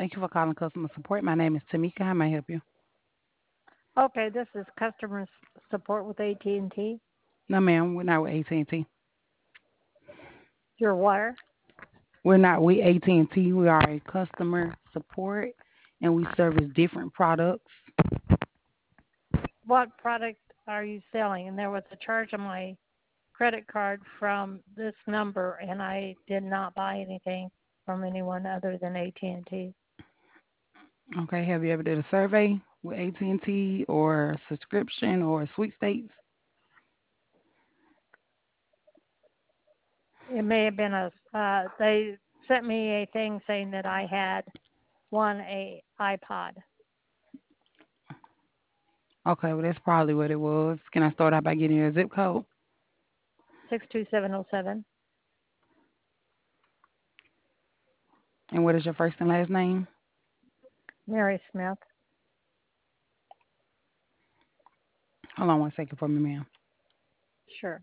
Thank you for calling customer support. My name is Tamika. How may I help you? Okay, this is customer support with AT&T. No, ma'am, we're not with AT&T. Your wire. We're not with AT&T. We are a customer support, and we service different products. What product are you selling? And there was a charge on my credit card from this number, and I did not buy anything from anyone other than AT&T. Okay, have you ever did a survey with AT&T or subscription or sweepstakes? It may have been they sent me a thing saying that I had won a iPod. Okay, well, that's probably what it was. Can I start out by getting your zip code? 62707. And what is your first and last name? Mary Smith. Hold on 1 second for me, ma'am. Sure.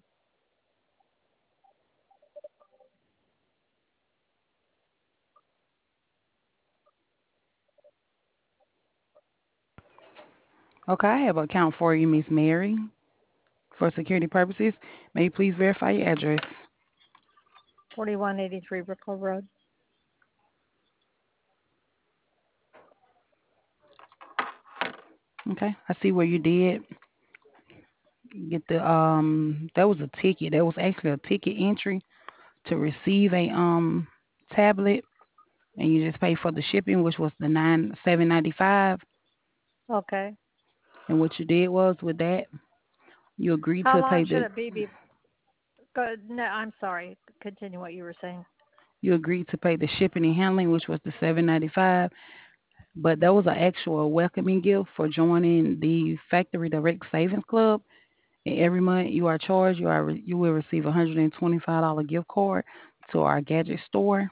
Okay, I have an account for you, Miss Mary. For security purposes, may you please verify your address? 4183 Brickell Road. Okay, I see where you did get that was a ticket. That was actually a ticket entry to receive a tablet, and you just pay for the shipping, which was the 7.95. Okay. And what you did was with that, you agreed How to long pay should the it be? No, I'm sorry. Continue what you were saying. you agreed to pay the shipping and handling, which was the 7.95. But that was an actual welcoming gift for joining the Factory Direct Savings Club. And every month you are charged. You will receive a $125 gift card to our gadget store.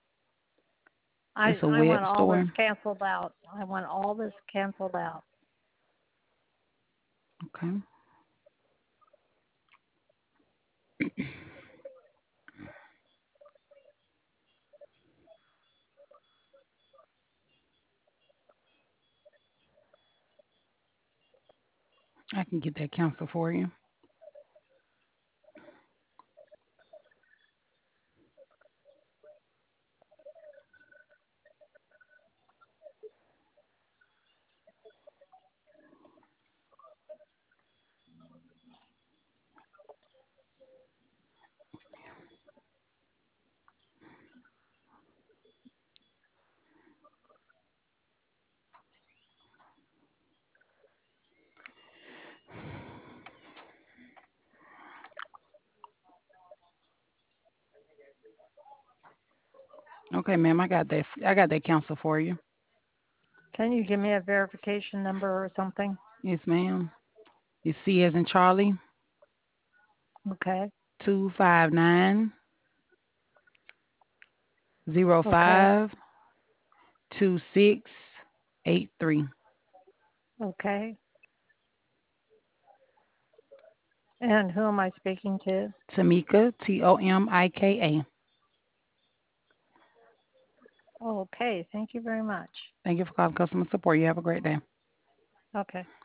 I, It's a I web want all this store. canceled out. I want all this canceled out. Okay. I can get that canceled for you. Okay, ma'am, I got that. I got that canceled for you. Can you give me a verification number or something? Yes, ma'am. It's C as in Charlie, Okay. Okay. 259 05 2683. Okay. And who am I speaking to? Tamika, Tomika. Okay. Thank you very much. Thank you for calling customer support. You have a great day. Okay.